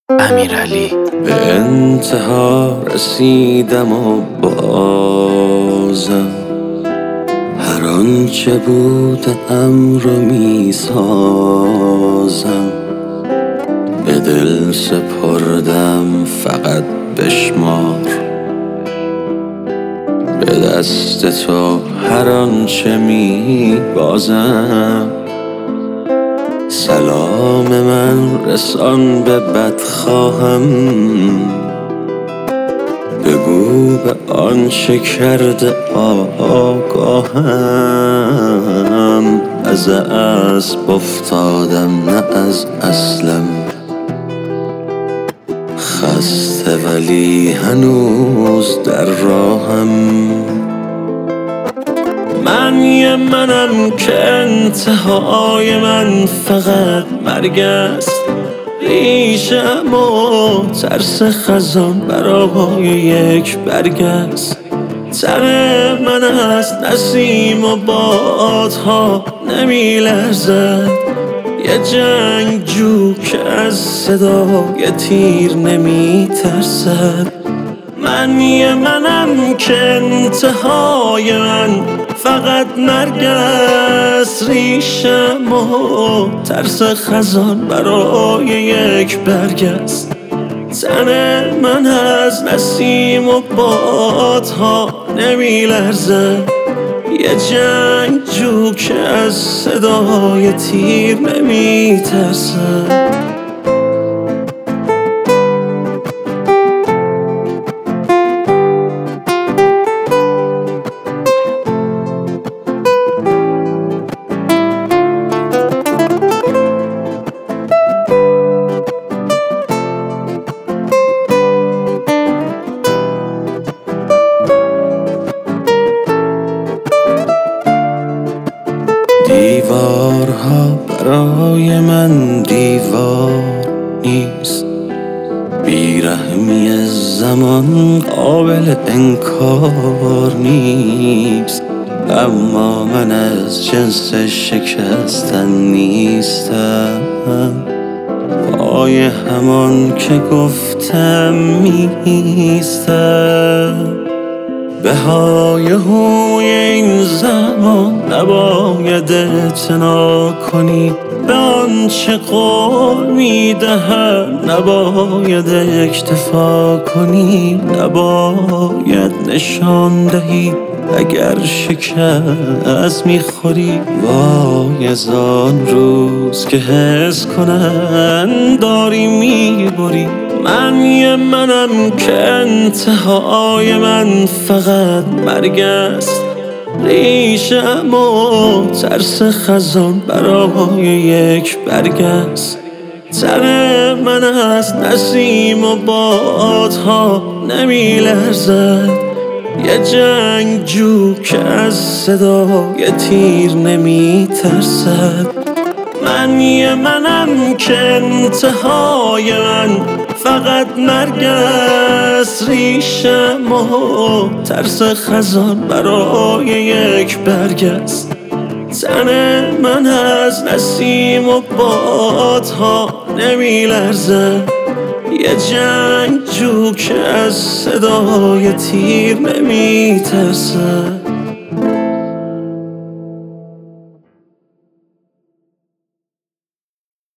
امیرعلی. به انتها رسیدم و بازم هر آنچه بودم رو میسازم. به دل سپردم فقط بشمار، به دست تو هر آنچه میبازم. سلام من رسان به بدخواهم، بگو به آنچه کرده آگاهم. از اسب افتادم نه از اصلم، خسته ولی هنوز در راهم. منم که انتهای من فقط مرگ است. ریشم و ترس خزان برای یک برگ است. تن من از نسیم و بادها نمی لرزد. یه جنگجو که از صدای تیر نمی ترسد. منم که انتهای من فقط مرگ است. ریشم و ترس خزان برای یک برگ است. تن من از نسیم و بادها نمی لرزد. یه جنگجو که از صدای تیر نمی ترسد. دیوارها برای من دیوار نیست. بیرحمی زمان قابل انکار نیست. اما من از جنس شکستن نیستم. پای همان که گفتم میستم. به های هوی این زمان نباید اعتنا کنی. به آنچه قول میدهم نباید اکتفا کنی. نباید نشان دهی اگر شکست میخوری. وای از آن روز که حس کنن داری میبری. منم که انتهای من فقط مرگ است. ریشم و ترس خزان برای یک برگ است. تن من از نسیم و بادها نمی لرزد. یه جنگجو که از صدای تیر نمی ترسد. منم که انتهای من فقط مرگ است. ریشم و ترس خزان برای یک برگ است. تن من از نسیم و بادها نمی لرزد. یه جنگجو که از صدای تیر نمی ترسد.